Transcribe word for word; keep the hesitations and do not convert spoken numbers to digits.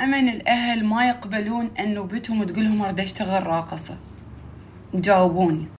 دائما الأهل ما يقبلون أنه بنتهم تقولهم أريد أشتغل راقصة، يجاوبوني